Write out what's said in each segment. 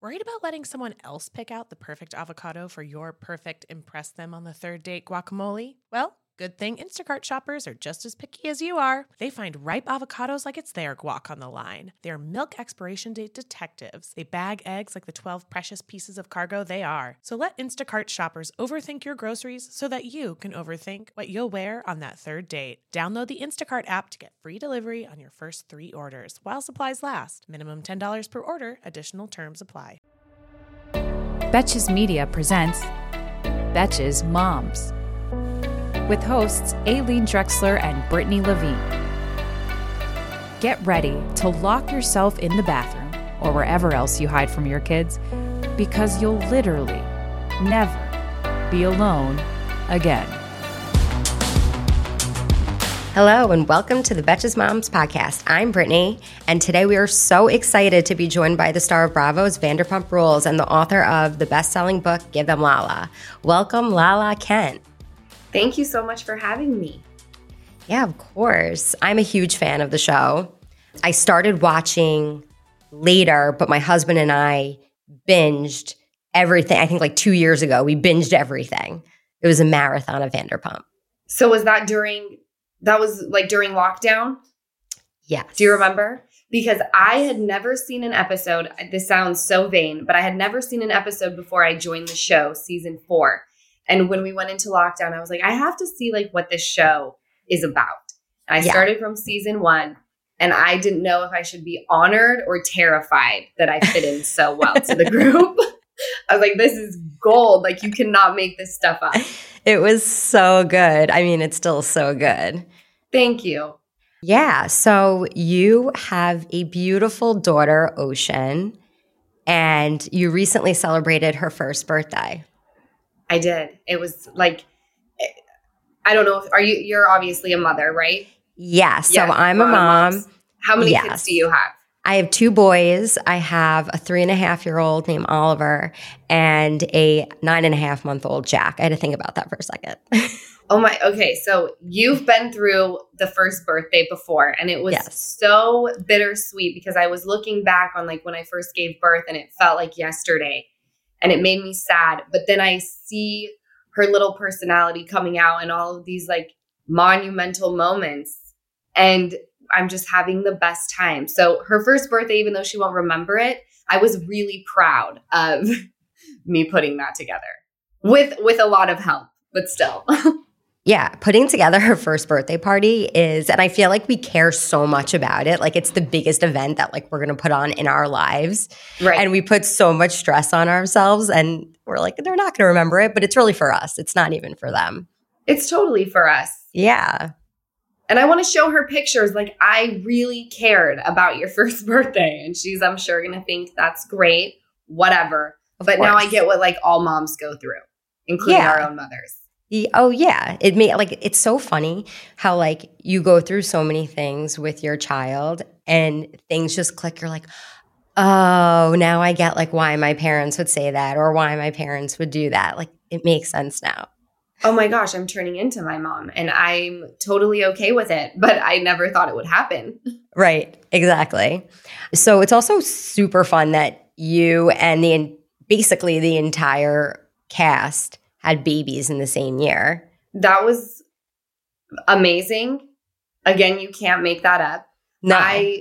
Worried about letting someone else pick out the perfect avocado for your perfect impress them on the third date guacamole? Well, good thing Instacart shoppers are just as picky as you are. They find ripe avocados like it's their guac on the line. They're milk expiration date detectives. They bag eggs like the 12 precious pieces of cargo they are. So let Instacart shoppers overthink your groceries so that you can overthink what you'll wear on that third date. Download the Instacart app to get free delivery on your first 3 orders while supplies last. Minimum $10 per order. Additional terms apply. Betches Media presents Betches Moms with hosts Aileen Drexler and Brittany Levine. Get ready to lock yourself in the bathroom or wherever else you hide from your kids because you'll literally never be alone again. Hello and welcome to the Betches Moms podcast. I'm Brittany, and today we are so excited to be joined by the star of Bravo's Vanderpump Rules and the author of the best-selling book, Give Them Lala. Welcome, Lala Kent. Thank you so much for having me. Yeah, of course. I'm a huge fan of the show. I started watching later, but my husband and I binged everything. I think like 2 years ago, we binged everything. It was a marathon of Vanderpump. So was that during lockdown? Yes. Do you remember? Because I had never seen an episode. This sounds so vain, but I had never seen an episode before I joined the show, season 4. And when we went into lockdown, I was like, I have to see like what this show is about. And I started from season 1, and I didn't know if I should be honored or terrified that I fit in so well to the group. I was like, this is gold. Like, you cannot make this stuff up. It was so good. I mean, it's still so good. Thank you. Yeah. So you have a beautiful daughter, Ocean, and you recently celebrated her first birthday. I did. It was like, I don't know. You're obviously a mother, right? Yes. So I'm a mom. How many kids do you have? I have 2 boys. I have a 3.5-year-old named Oliver and a 9.5-month-old Jack. I had to think about that for a second. Oh my, okay. So you've been through the first birthday before, and it was so bittersweet because I was looking back on like when I first gave birth and it felt like yesterday and it made me sad. But then I see her little personality coming out and all of these like monumental moments, and I'm just having the best time. So her first birthday, even though she won't remember it, I was really proud of me putting that together with a lot of help, but still. Yeah, putting together her first birthday party is, and I feel like we care so much about it. Like it's the biggest event that like we're going to put on in our lives. Right. And we put so much stress on ourselves and we're like, they're not going to remember it, but it's really for us. It's not even for them. It's totally for us. Yeah. And I want to show her pictures. Like, I really cared about your first birthday. And she's, I'm sure, going to think that's great, whatever. But now I get what like all moms go through, including our own mothers. Oh, yeah. It's so funny how like you go through so many things with your child and things just click. You're like, oh, now I get like why my parents would say that or why my parents would do that. Like it makes sense now. Oh my gosh, I'm turning into my mom and I'm totally okay with it, but I never thought it would happen. Right, exactly. So it's also super fun that you and basically the entire cast had babies in the same year. That was amazing. Again, you can't make that up. No.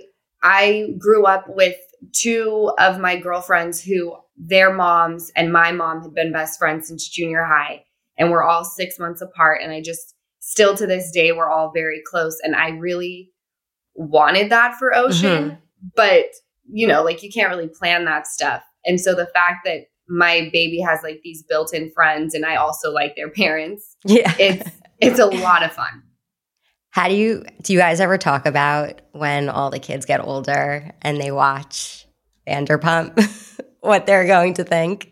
I grew up with 2 of my girlfriends who their moms and my mom had been best friends since junior high. And we're all 6 months apart. And I just still to this day, we're all very close. And I really wanted that for Ocean. Mm-hmm. But, you know, like you can't really plan that stuff. And so the fact that my baby has like these built-in friends and I also like their parents. Yeah. It's a lot of fun. Do you guys ever talk about when all the kids get older and they watch Vanderpump, what they're going to think?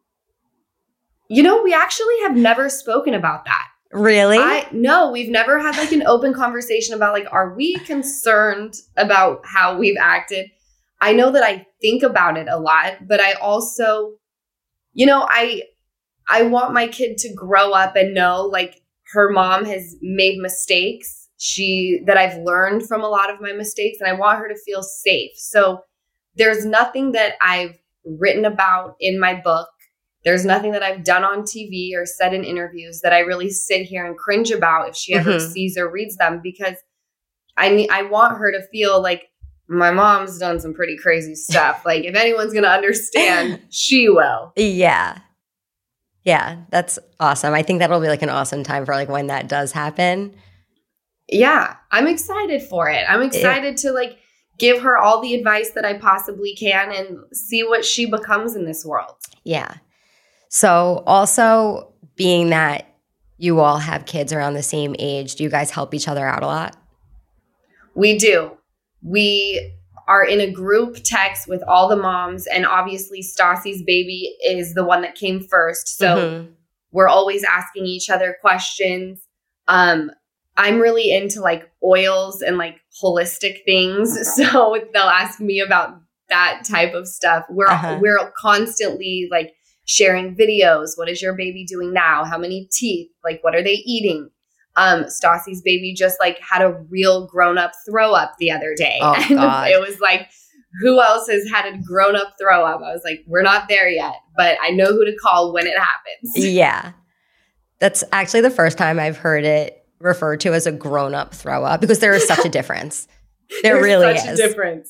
You know, we actually have never spoken about that. Really? No, we've never had like an open conversation about like, are we concerned about how we've acted? I know that I think about it a lot, but I also, you know, I want my kid to grow up and know like her mom has made mistakes that I've learned from a lot of my mistakes, and I want her to feel safe. So there's nothing that I've written about in my book. There's nothing that I've done on TV or said in interviews that I really sit here and cringe about if she ever sees or reads them, because I want her to feel like my mom's done some pretty crazy stuff. Like, if anyone's going to understand, she will. Yeah. Yeah, that's awesome. I think that'll be like an awesome time for like when that does happen. Yeah, I'm excited for it. I'm excited to like give her all the advice that I possibly can and see what she becomes in this world. Yeah. So also, being that you all have kids around the same age, do you guys help each other out a lot? We do. We are in a group text with all the moms, and obviously Stassi's baby is the one that came first. So we're always asking each other questions. I'm really into like oils and like holistic things. So they'll ask me about that type of stuff. We're constantly like sharing videos. What is your baby doing now? How many teeth? Like, what are they eating? Stassi's baby just like had a real grown up throw up the other day. Oh, and God. It was like, who else has had a grown up throw up? I was like, we're not there yet, but I know who to call when it happens. Yeah. That's actually the first time I've heard it referred to as a grown up throw up, because there is such a difference. There really is. Such a difference.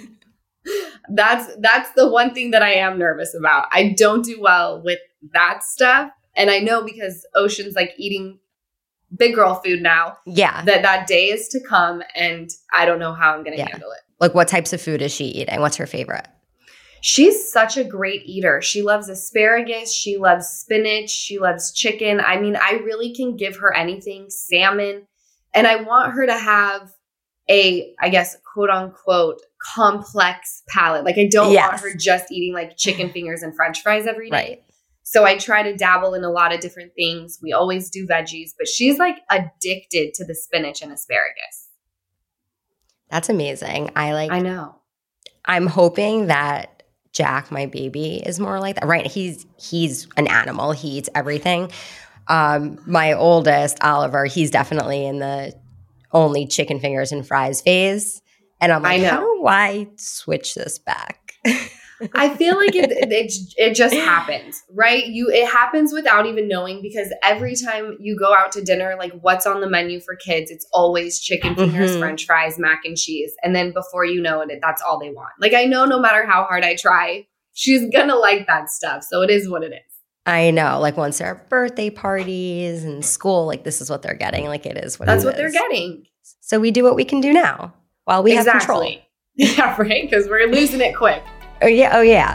That's the one thing that I am nervous about. I don't do well with that stuff. And I know because Ocean's like eating big girl food now. Yeah. That day is to come, and I don't know how I'm going to handle it. Like, what types of food is she eating? What's her favorite? She's such a great eater. She loves asparagus. She loves spinach. She loves chicken. I mean, I really can give her anything, salmon. And I want her to have a, I guess, quote unquote, complex palate. Like, I don't want her just eating like chicken fingers and French fries every day. Right. So I try to dabble in a lot of different things. We always do veggies, but she's like addicted to the spinach and asparagus. That's amazing. I know. I'm hoping that Jack, my baby, is more like that. Right. He's an animal. He eats everything. My oldest, Oliver, he's definitely in the only chicken fingers and fries phase. And I'm like, how do I switch this back? I feel like it just happens, right? It happens without even knowing, because every time you go out to dinner, like, what's on the menu for kids? It's always chicken fingers, French fries, mac and cheese. And then before you know it, that's all they want. Like, I know no matter how hard I try, she's going to like that stuff. So it is what it is. I know. Like, once there are birthday parties and school, like, this is what they're getting. Like, it is what it is. That's what they're getting. So we do what we can do now while we have control. Yeah, right? Because we're losing it quick. Oh, yeah. Oh, yeah.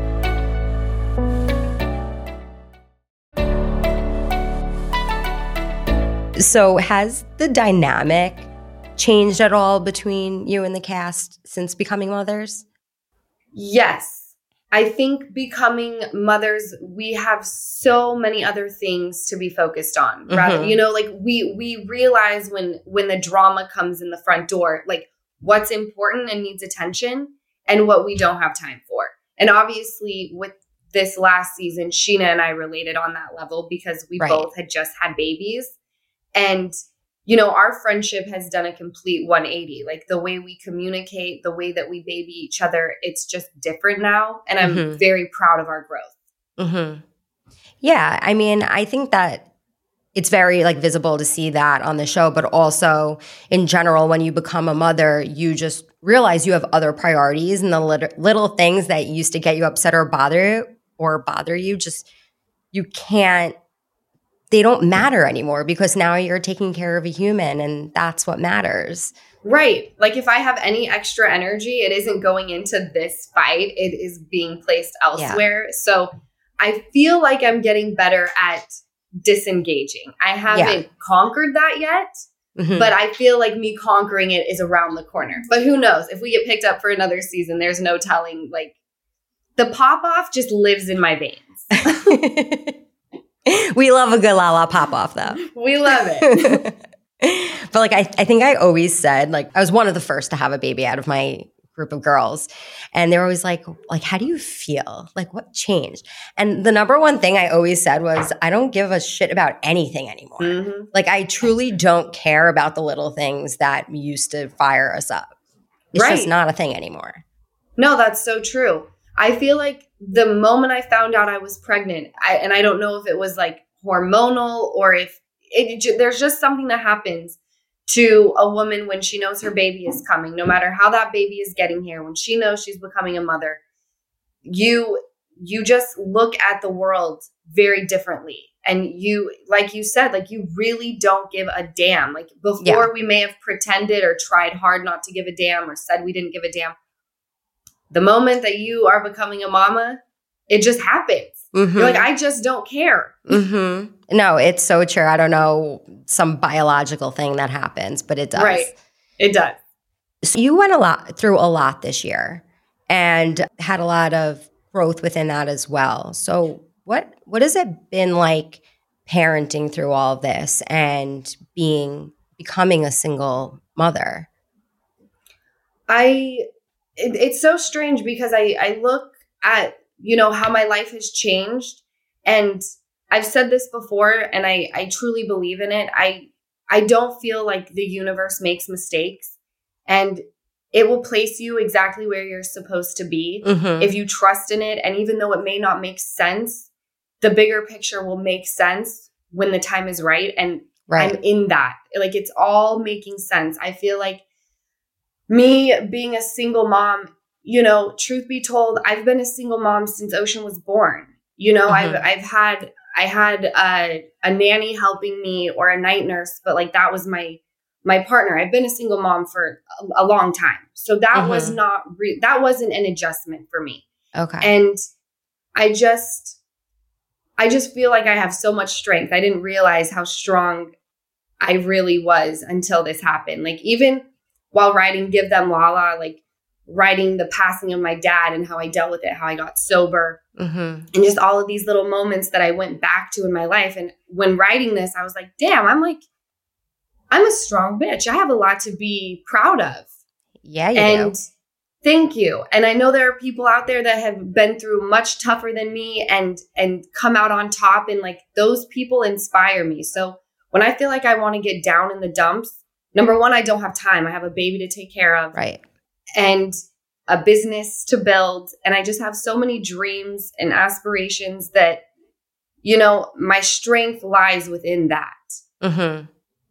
So has the dynamic changed at all between you and the cast since becoming mothers? Yes. I think becoming mothers, we have so many other things to be focused on. Rather, like we realize when the drama comes in the front door, like what's important and needs attention and what we don't have time for. And obviously with this last season, Sheena and I related on that level because we both had just had babies. And, our friendship has done a complete 180. Like the way we communicate, the way that we baby each other, it's just different now. And I'm very proud of our growth. Yeah. I mean, I think that it's very visible to see that on the show, but also in general, when you become a mother, you just realize you have other priorities, and the little things that used to get you upset or bother you, just you can't. They don't matter anymore because now you're taking care of a human, and that's what matters. Right. Like if I have any extra energy, it isn't going into this fight. It is being placed elsewhere. Yeah. So I feel like I'm getting better at disengaging. I haven't conquered that yet, but I feel like me conquering it is around the corner. But who knows? If we get picked up for another season, there's no telling. Like the pop-off just lives in my veins. We love a good la-la pop-off, though. We love it. But I think I always said, I was one of the first to have a baby out of my group of girls. And they were always like, how do you feel? Like, what changed? And the number one thing I always said was, I don't give a shit about anything anymore. I truly don't care about the little things that used to fire us up. It's just not a thing anymore. No, that's so true. I feel like the moment I found out I was pregnant, and I don't know if it was like hormonal or if there's just something that happens to a woman when she knows her baby is coming, no matter how that baby is getting here, when she knows she's becoming a mother, you just look at the world very differently. And you, like you said, like you really don't give a damn. Like before we may have pretended or tried hard not to give a damn or said we didn't give a damn. The moment that you are becoming a mama, it just happens. Mm-hmm. You're like, I just don't care. Mm-hmm. No, it's so true. I don't know, some biological thing that happens, but it does. Right. It does. So you went through a lot this year and had a lot of growth within that as well. So what has it been like parenting through all of this and becoming a single mother? It's so strange because I look at, how my life has changed, and I've said this before and I truly believe in it. I don't feel like the universe makes mistakes, and it will place you exactly where you're supposed to be if you trust in it. And even though it may not make sense, the bigger picture will make sense when the time is right. And I'm in that. Like, it's all making sense. I feel like me being a single mom, truth be told, I've been a single mom since Ocean was born. I had a nanny helping me or a night nurse, but like that was my partner. I've been a single mom for a long time. So that was that wasn't an adjustment for me. Okay. And I just feel like I have so much strength. I didn't realize how strong I really was until this happened. Like, even while writing Give Them Lala, like writing the passing of my dad and how I dealt with it, how I got sober, and just all of these little moments that I went back to in my life. And when writing this, I was like, damn, I'm a strong bitch. I have a lot to be proud of. Yeah, you do. Thank you. And I know there are people out there that have been through much tougher than me and come out on top. And like, those people inspire me. So when I feel like I want to get down in the dumps, number one, I don't have time. I have a baby to take care of. Right. And a business to build. And I just have so many dreams and aspirations that, my strength lies within that. Mm-hmm.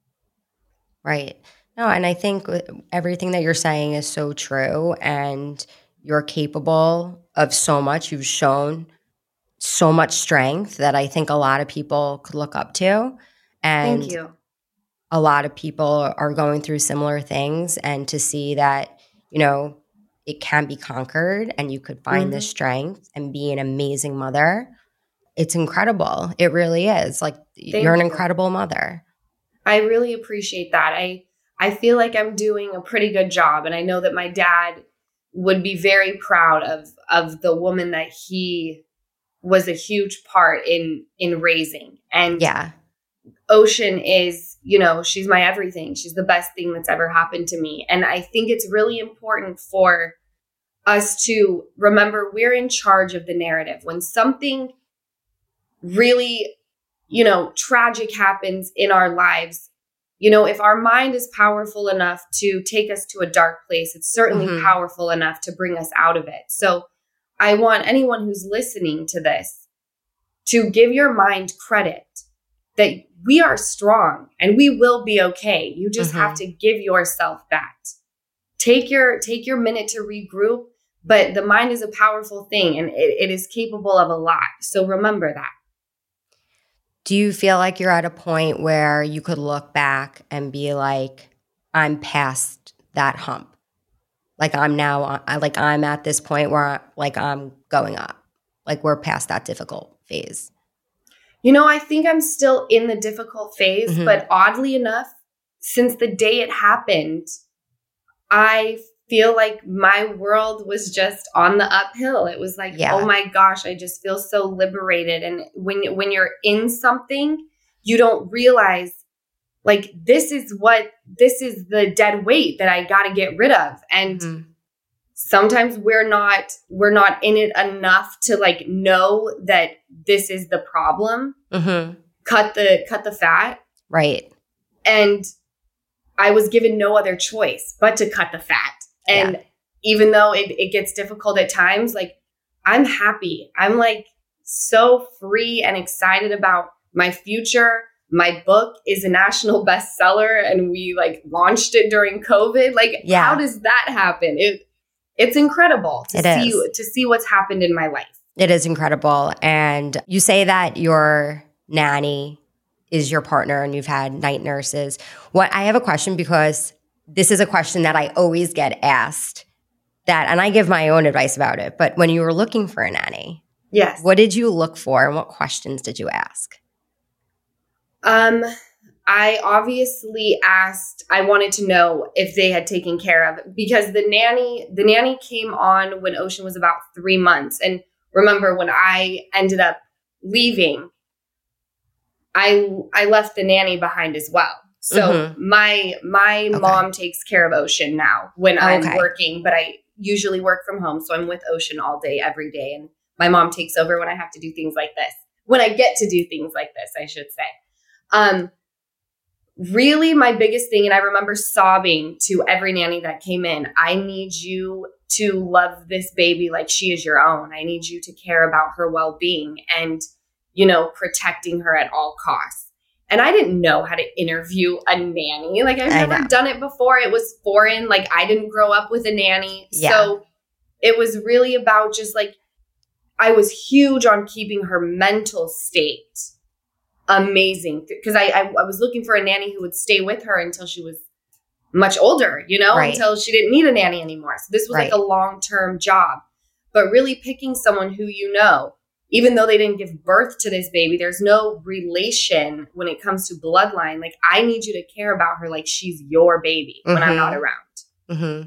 Right. No, and I think everything that you're saying is so true, and you're capable of so much. You've shown so much strength that I think a lot of people could look up to. And thank you. A lot of people are going through similar things, and to see that, it can be conquered and you could find this strength and be an amazing mother. It's incredible. It really is. Like, you're an incredible mother. I really appreciate that. I feel like I'm doing a pretty good job. And I know that my dad would be very proud of the woman that he was a huge part in raising. And Ocean is, she's my everything. She's the best thing that's ever happened to me. And I think it's really important for us to remember we're in charge of the narrative. When something really, tragic happens in our lives, if our mind is powerful enough to take us to a dark place, it's certainly powerful enough to bring us out of it. So I want anyone who's listening to this to give your mind credit that we are strong and we will be okay. You just have to give yourself that. Take your minute to regroup, but the mind is a powerful thing and it is capable of a lot. So remember that. Do you feel like you're at a point where you could look back and be like, I'm past that hump? Like, I'm at this point where I'm going up. Like, we're past that difficult phase. I think I'm still in the difficult phase, but oddly enough, since the day it happened, I feel like my world was just on the uphill. It was like, oh my gosh, I just feel so liberated. And when you're in something, you don't realize, like, this is the dead weight that I got to get rid of. And sometimes we're not in it enough to like know that this is the problem. Cut the fat. Right. And I was given no other choice but to cut the fat. And even though it gets difficult at times, like, I'm happy. I'm like so free and excited about my future. My book is a national bestseller and we like launched it during COVID. Like, how does that happen? It's incredible to see what's happened in my life. It is incredible. And you say that your nanny is your partner and you've had night nurses. I have a question, because this is a question that I always get asked, and I give my own advice about it. But when you were looking for a nanny, yes, what did you look for and what questions did you ask? I obviously asked, I wanted to know if they had taken care of, because the nanny came on when Ocean was about 3 months. And remember, when I ended up leaving, I left the nanny behind as well. So my mom takes care of Ocean now when I'm working, but I usually work from home. So I'm with Ocean all day, every day. And my mom takes over when I have to do things like this, when I get to do things like this, I should say. Really my biggest thing, and I remember sobbing to every nanny that came in, I need you to love this baby like she is your own. I need you to care about her well-being and, protecting her at all costs. And I didn't know how to interview a nanny. Like, I've never done it before. It was foreign. Like, I didn't grow up with a nanny. Yeah. So it was really about just like, I was huge on keeping her mental state amazing, because I was looking for a nanny who would stay with her until she was much older, until she didn't need a nanny anymore. So this was like a long-term job, but really picking someone who, even though they didn't give birth to this baby, there's no relation when it comes to bloodline. Like, I need you to care about her like she's your baby when I'm not around.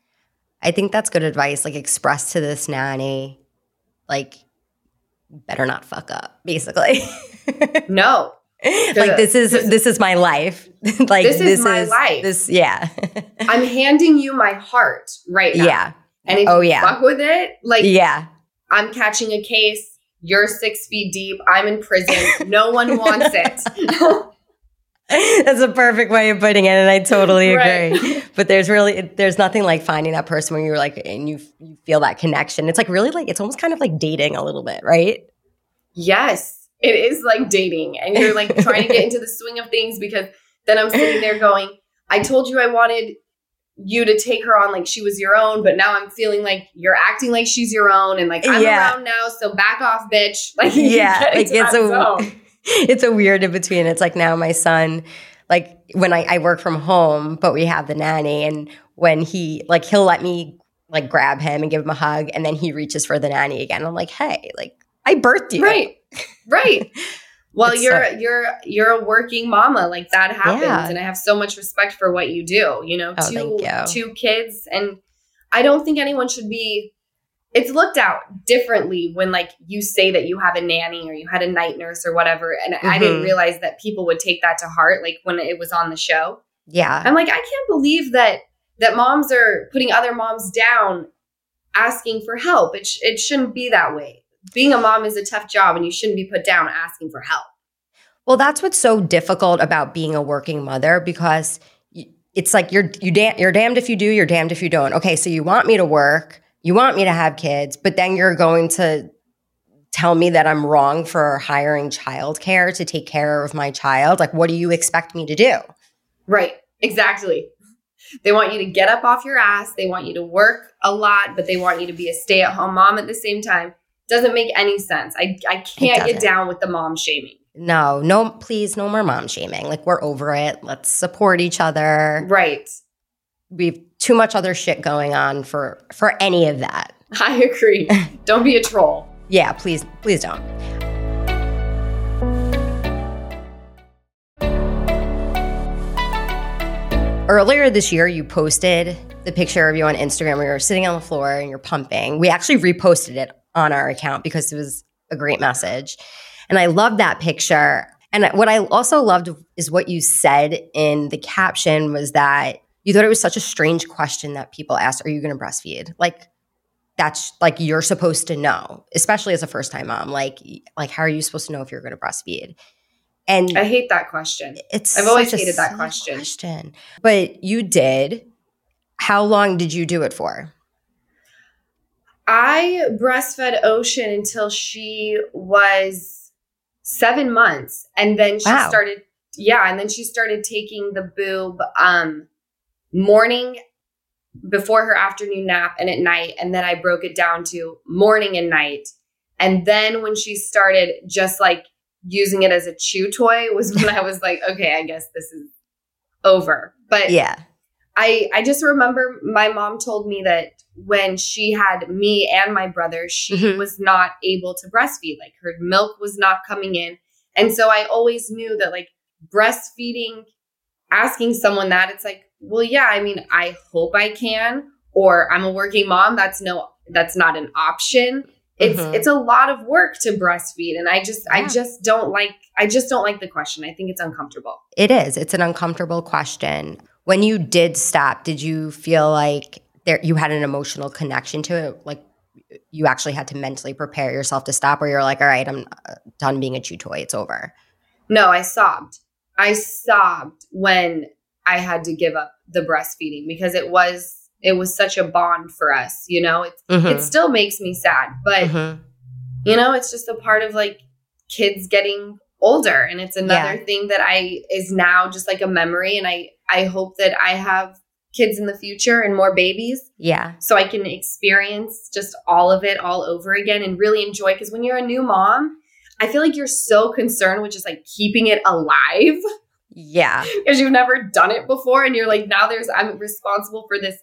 I think that's good advice. Like, express to this nanny, like, better not fuck up, basically. No. Like, this is my life. Like, this is my life. I'm handing you my heart right now. Yeah. And if you fuck with it, like, I'm catching a case. You're 6 feet deep. I'm in prison. No one wants it. That's a perfect way of putting it, and I totally agree. Right. But there's nothing like finding that person where you're like, and you feel that connection. It's like really like, it's almost kind of like dating a little bit, right? Yes, it is like dating, and you're like trying to get into the swing of things, because then I'm sitting there going, I told you I wanted you to take her on like she was your own, but now I'm feeling like you're acting like she's your own, and like I'm around now, so back off, bitch. Like, like it's a weird in between. It's like, now my son, like, when I work from home, but we have the nanny, and when he'll let me like grab him and give him a hug, and then he reaches for the nanny again. I'm like, hey, like, I birthed you. Right. Well, you're a working mama. Like, that happens. And I have so much respect for what you do, two kids. And I don't think anyone should be, it's looked at differently when like you say that you have a nanny or you had a night nurse or whatever. And I didn't realize that people would take that to heart. Like, when it was on the show, I'm like, I can't believe that moms are putting other moms down, asking for help. It shouldn't be that way. Being a mom is a tough job, and you shouldn't be put down asking for help. Well, that's what's so difficult about being a working mother, because it's like you're damned if you do, you're damned if you don't. Okay, so you want me to work, you want me to have kids, but then you're going to tell me that I'm wrong for hiring childcare to take care of my child. Like, what do you expect me to do? Right, exactly. They want you to get up off your ass. They want you to work a lot, but they want you to be a stay-at-home mom at the same time. Doesn't make any sense. I can't get down with the mom shaming. No, please, no more mom shaming. Like, we're over it. Let's support each other. Right. We've too much other shit going on for any of that. I agree. Don't be a troll. Yeah, please don't. Earlier this year, you posted the picture of you on Instagram where you're sitting on the floor and you're pumping. We actually reposted it on our account because it was a great message. And I loved that picture. And what I also loved is what you said in the caption was that you thought it was such a strange question that people asked, are you going to breastfeed? Like, that's like, you're supposed to know, especially as a first-time mom. Like, how are you supposed to know if you're going to breastfeed? And I hate that question. I've always hated that question. But you did. How long did you do it for? I breastfed Ocean until she was 7 months. And then she started taking the boob morning before her afternoon nap and at night. And then I broke it down to morning and night. And then when she started just like using it as a chew toy was when I was like, okay, I guess this is over. But yeah, I just remember my mom told me that when she had me and my brother, she was not able to breastfeed. Like her milk was not coming in. And so I always knew that like breastfeeding, asking someone that, it's like, well, yeah, I mean, I hope I can, or I'm a working mom. That's not an option. It's a lot of work to breastfeed. And I just don't like the question. I think it's uncomfortable. It is. It's an uncomfortable question. When you did stop, did you feel like you had an emotional connection to it? Like you actually had to mentally prepare yourself to stop, or you're like, all right, I'm done being a chew toy. It's over. No, I sobbed. I sobbed when I had to give up the breastfeeding because it was such a bond for us. You know, it still makes me sad, but you know, it's just a part of like kids getting older. And it's another thing that is now just like a memory. And I hope that I have kids in the future and more babies. Yeah. So I can experience just all of it all over again and really enjoy. Because when you're a new mom, I feel like you're so concerned with just like keeping it alive. Yeah. Because you've never done it before. And you're like, now I'm responsible for this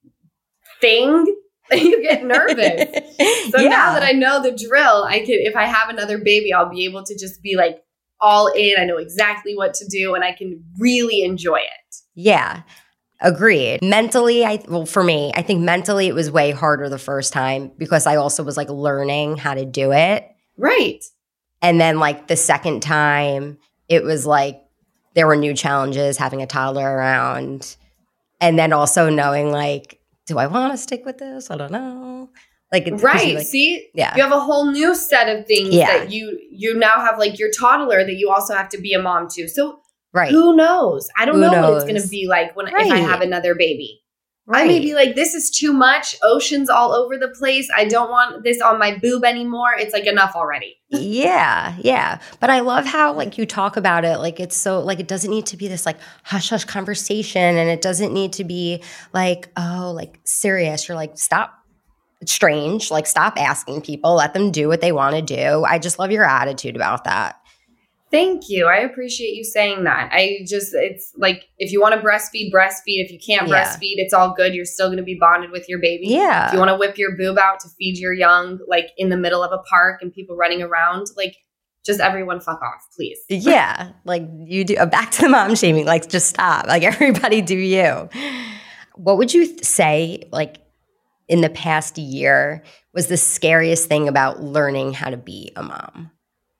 thing. You get nervous. So now that I know the drill, if I have another baby, I'll be able to just be like all in. I know exactly what to do and I can really enjoy it. Yeah. Agreed. Mentally, for me, I think mentally it was way harder the first time because I also was like learning how to do it. Right. And then like the second time, it was like there were new challenges, having a toddler around. And then also knowing like, do I want to stick with this? I don't know. Like, right. Like, see, yeah. You have a whole new set of things that you now have like your toddler that you also have to be a mom to. So who knows? I don't know what it's going to be like if I have another baby. Right. I may be like, this is too much. Ocean's all over the place. I don't want this on my boob anymore. It's like enough already. Yeah. But I love how like you talk about it. Like it's so like it doesn't need to be this like hush hush conversation, and it doesn't need to be like, oh, like serious. You're like, stop. It's strange. Like stop asking people. Let them do what they want to do. I just love your attitude about that. Thank you. I appreciate you saying that. It's like, if you want to breastfeed, breastfeed. If you can't breastfeed, it's all good. You're still going to be bonded with your baby. Yeah. If you want to whip your boob out to feed your young, like in the middle of a park and people running around, like just everyone fuck off, please. Yeah. Like you do, back to the mom shaming, like just stop. Like everybody do you. What would you say, like in the past year, was the scariest thing about learning how to be a mom?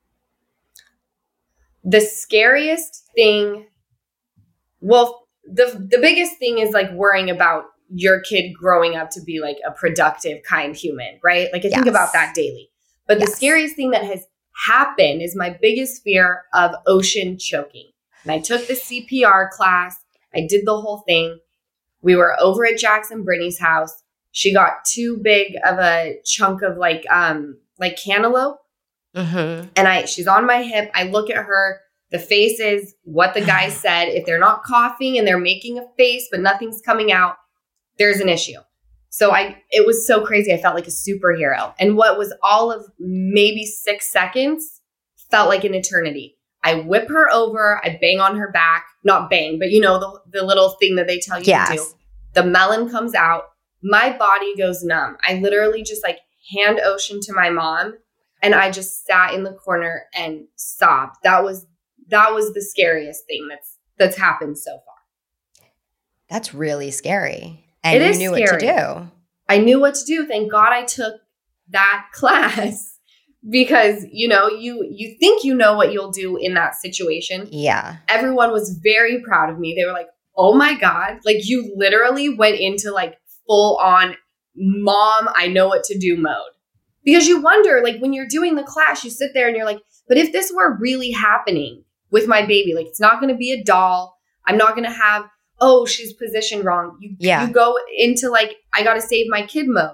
The scariest thing, well, the biggest thing is like worrying about your kid growing up to be like a productive, kind human, right? Like I think about that daily. But the scariest thing that has happened is my biggest fear of Ocean choking. And I took the CPR class. I did the whole thing. We were over at Jackson Brittany's house. She got too big of a chunk of like cantaloupe. And she's on my hip. I look at her. The face is what the guy said. If they're not coughing and they're making a face, but nothing's coming out, there's an issue. So it was so crazy. I felt like a superhero. And what was all of maybe 6 seconds felt like an eternity. I whip her over. I bang on her back. Not bang, but you know, the little thing that they tell you to do. The melon comes out. My body goes numb. I literally just like hand Ocean to my mom. And I just sat in the corner and sobbed. That was the scariest thing that's happened so far. That's really scary. And you knew what to do. I knew what to do. Thank God I took that class because, you know, you think you know what you'll do in that situation. Yeah. Everyone was very proud of me. They were like, oh my God, like you literally went into like full on mom, I know what to do mode. Because you wonder, like when you're doing the class, you sit there and you're like, but if this were really happening with my baby, like it's not going to be a doll. I'm not going to have, oh, she's positioned wrong. You go into like, I got to save my kid mode.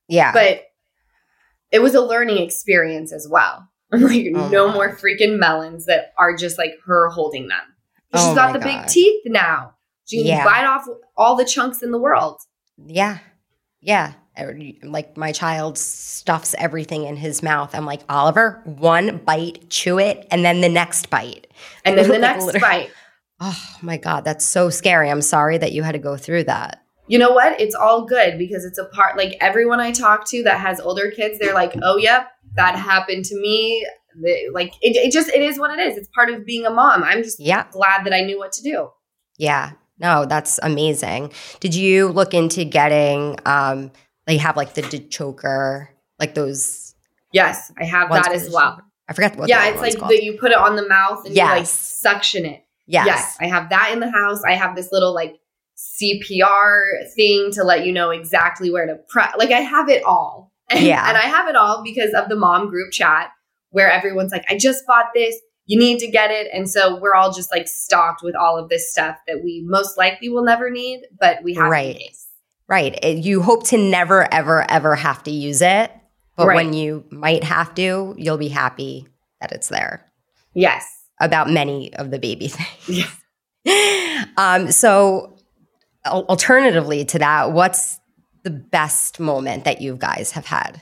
Yeah. But it was a learning experience as well. I'm like, no more freaking melons that are just like her holding them. She's got the big teeth now. She can bite off all the chunks in the world. Yeah. Yeah. Like my child stuffs everything in his mouth. I'm like, Oliver, one bite, chew it, and then the next bite. And then the next bite. Oh my God, that's so scary. I'm sorry that you had to go through that. You know what? It's all good because it's a part, like everyone I talk to that has older kids, they're like, oh, yep, that happened to me. It is what it is. It's part of being a mom. I'm just glad that I knew what to do. Yeah. No, that's amazing. Did you look into getting, they have like the choker, like those? Yes, I have that as well. I forget what it's like called. that you put it on the mouth and you like suction it. Yes, I have that in the house. I have this little like CPR thing to let you know exactly where to press. Like I have it all. And I have it all because of the mom group chat where everyone's like, I just bought this. You need to get it. And so we're all just like stocked with all of this stuff that we most likely will never need, but we have in case. Right. You hope to never, ever, ever have to use it. But when you might have to, you'll be happy that it's there. Yes. About many of the baby things. Yes. So alternatively to that, what's the best moment that you guys have had?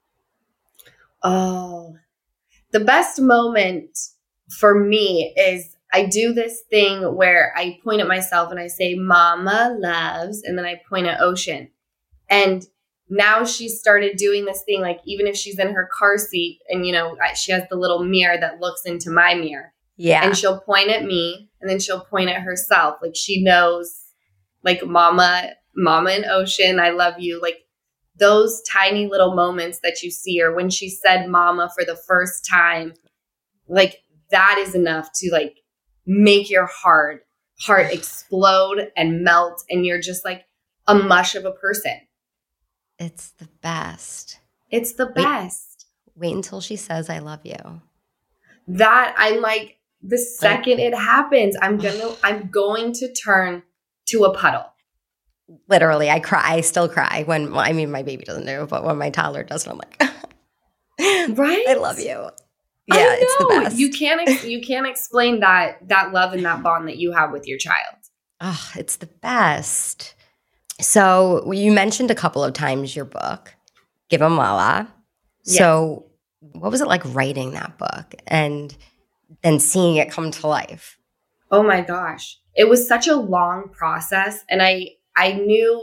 Oh, the best moment for me is I do this thing where I point at myself and I say, Mama loves, and then I point at Ocean. And now she's started doing this thing, like even if she's in her car seat and, you know, she has the little mirror that looks into my mirror. Yeah. And she'll point at me and then she'll point at herself. Like she knows, like Mama and Ocean, I love you. Like those tiny little moments that you see, or when she said Mama for the first time, like that is enough to like make your heart explode and melt. And you're just like a mush of a person. It's the best. It's the best. Wait until she says, I love you. That I'm like, the second it happens, I'm going to turn to a puddle. Literally, I cry. I still cry when, well, I mean, my baby doesn't do, but when my toddler does, I'm like, right? I love you. Yeah, it's the best. You can't explain that love and that bond that you have with your child. Oh, it's the best. So you mentioned a couple of times your book, Give 'Em Lala. Yeah. So what was it like writing that book and then seeing it come to life? Oh my gosh. It was such a long process. And I knew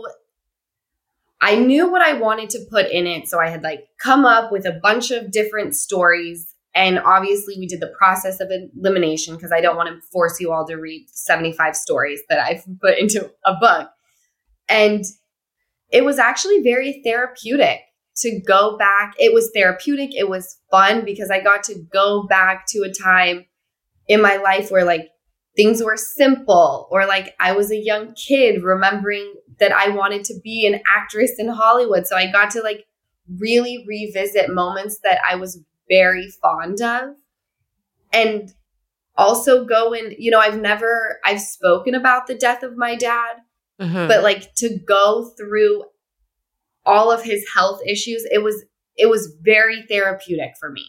what I wanted to put in it. So I had like come up with a bunch of different stories. And obviously we did the process of elimination because I don't want to force you all to read 75 stories that I've put into a book. And it was actually very therapeutic to go back. It was therapeutic. It was fun because I got to go back to a time in my life where like things were simple, or like I was a young kid remembering that I wanted to be an actress in Hollywood. So I got to like really revisit moments that I was very fond of, and also go in, you know, I've spoken about the death of my dad, but like to go through all of his health issues, it was very therapeutic for me.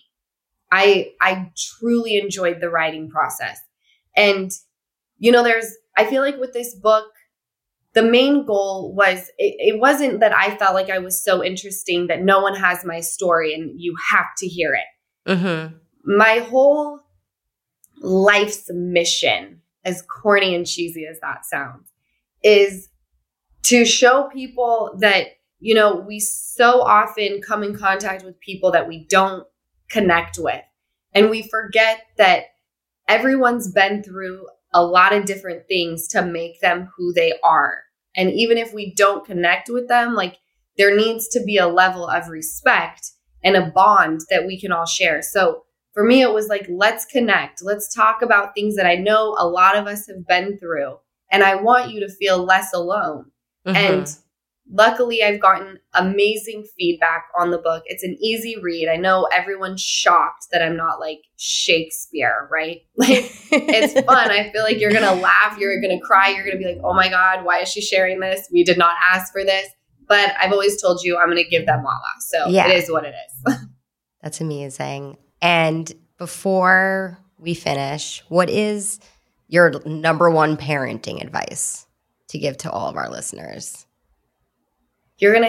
I truly enjoyed the writing process. And, you know, I feel like with this book, the main goal was, it wasn't that I felt like I was so interesting that no one has my story and you have to hear it. Mm-hmm. My whole life's mission, as corny and cheesy as that sounds, is to show people that, you know, we so often come in contact with people that we don't connect with. And we forget that everyone's been through a lot of different things to make them who they are. And even if we don't connect with them, like there needs to be a level of respect and a bond that we can all share. So for me, it was like, let's connect. Let's talk about things that I know a lot of us have been through. And I want you to feel less alone. Mm-hmm. And luckily, I've gotten amazing feedback on the book. It's an easy read. I know everyone's shocked that I'm not like Shakespeare, right? Like, it's fun. I feel like you're going to laugh. You're going to cry. You're going to be like, oh my God, why is she sharing this? We did not ask for this. but I've always told you I'm going to give them Lala. So It is what it is. That's amazing. And before we finish, what is your number one parenting advice to give to all of our listeners? You're going to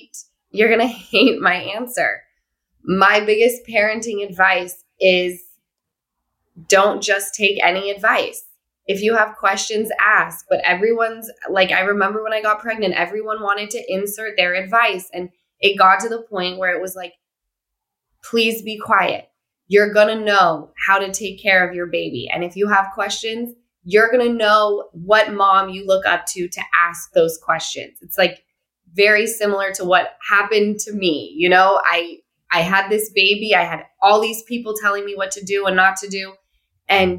hate my answer. My biggest parenting advice is don't just take any advice. If you have questions, ask. But everyone's like, I remember when I got pregnant, everyone wanted to insert their advice. And it got to the point where it was like, please be quiet. You're going to know how to take care of your baby. And if you have questions, you're going to know what mom you look up to ask those questions. It's like very similar to what happened to me. You know, I had this baby. I had all these people telling me what to do and not to do. And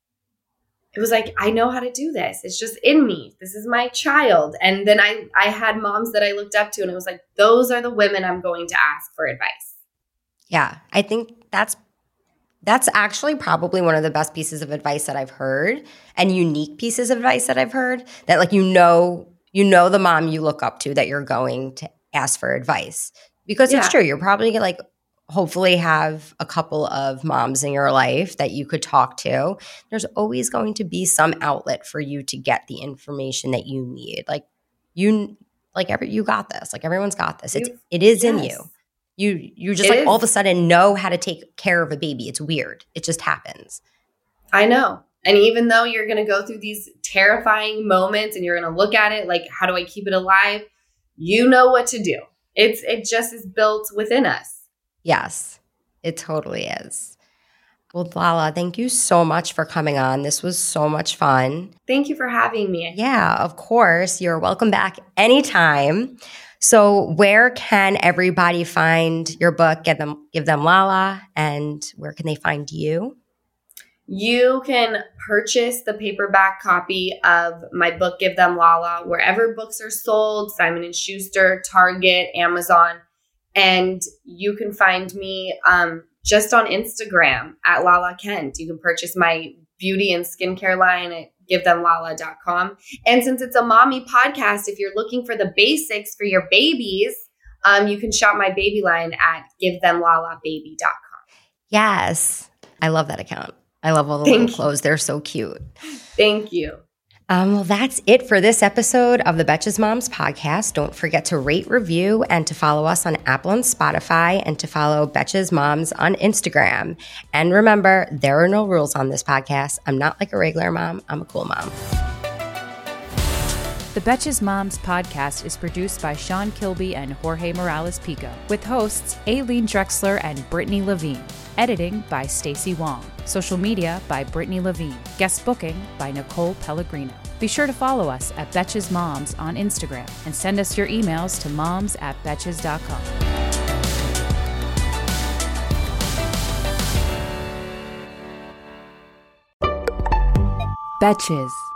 it was like, I know how to do this. It's just in me. This is my child. And then I had moms that I looked up to, and it was like, those are the women I'm going to ask for advice. Yeah, I think that's actually probably one of the best pieces of advice that I've heard, and unique pieces of advice that I've heard, that like, you know the mom you look up to that you're going to ask for advice. Because it's true. You're probably going to like hopefully have a couple of moms in your life that you could talk to. There's always going to be some outlet for you to get the information that you need. Like you got this. Like everyone's got this. It is in you. You just all of a sudden know how to take care of a baby. It's weird. It just happens. I know. And even though you're going to go through these terrifying moments and you're going to look at it like, how do I keep it alive? You know what to do. It just is built within us. Yes, it totally is. Well, Lala, thank you so much for coming on. This was so much fun. Thank you for having me. Yeah, of course. You're welcome back anytime. So where can everybody find your book, Give Them Lala, and where can they find you? You can purchase the paperback copy of my book, Give Them Lala, wherever books are sold, Simon & Schuster, Target, Amazon. And you can find me just on Instagram at Lala Kent. You can purchase my beauty and skincare line at givethemlala.com. And since it's a mommy podcast, if you're looking for the basics for your babies, you can shop my baby line at givethemlalababy.com. Yes. I love that account. I love all the little clothes. They're so cute. Thank you. Well, that's it for this episode of the Betches Moms podcast. Don't forget to rate, review, and to follow us on Apple and Spotify, and to follow Betches Moms on Instagram. And remember, there are no rules on this podcast. I'm not like a regular mom. I'm a cool mom. The Betches Moms podcast is produced by Sean Kilby and Jorge Morales-Pico, with hosts Aileen Drexler and Brittany Levine. Editing by Stacey Wong. Social media by Brittany Levine. Guest booking by Nicole Pellegrino. Be sure to follow us at Betches Moms on Instagram and send us your emails to moms@betches.com. Betches.